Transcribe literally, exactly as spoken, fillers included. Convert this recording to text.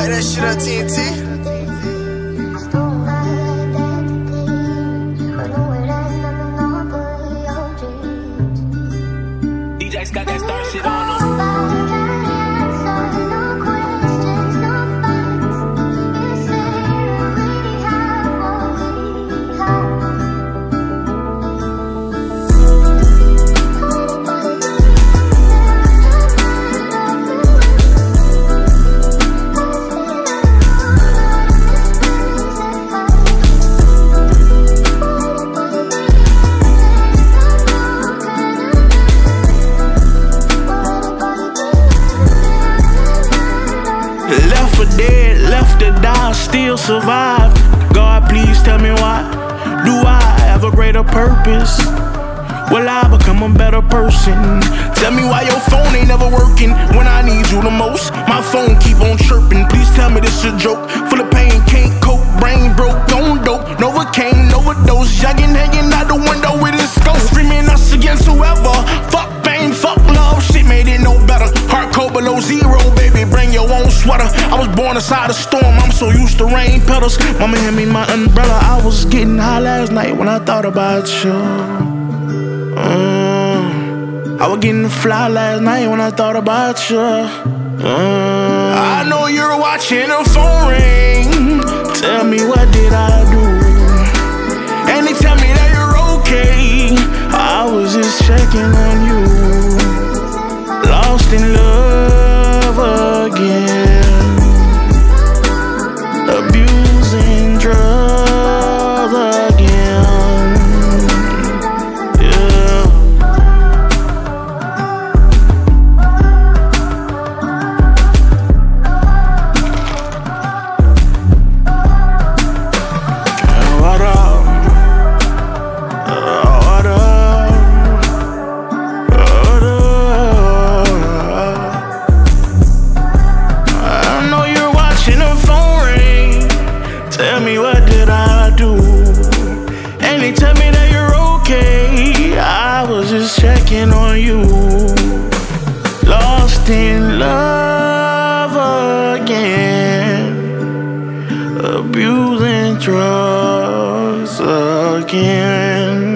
that shit on T N T. D J's got that star shit on him. Left for dead, left to die, still survive. God, please tell me why. Do I have a greater purpose? Will I become a better person? Tell me why your phone ain't never working when I need you the most. My phone keep on chirping. Please tell me this a joke. Full of pain, can't cope, brain broke, on dope. Novocaine, overdose, youngin' hanging out the window with his scope. Screaming us against whoever. Fuck fame, fuck love, shit made it no better. Heart cold below zero, baby, bring your own sweater. I was born inside a storm, I'm so used to rain petals. Mama hand me my umbrella, I was getting high last night when I thought about you. Uh, I was getting fly last night when I thought about you. Uh, I know you're watching the phone ring. Tell me, what did I do? And they tell me that you're okay. I was just checking on you. Lost in love again. Abusing drugs again. Yeah. What up? What up? What up? I know you're watching the phone ring. Tell me, what did I do? And they tell me that you're okay. I was just checking on you. Lost in love again. Abusing drugs again.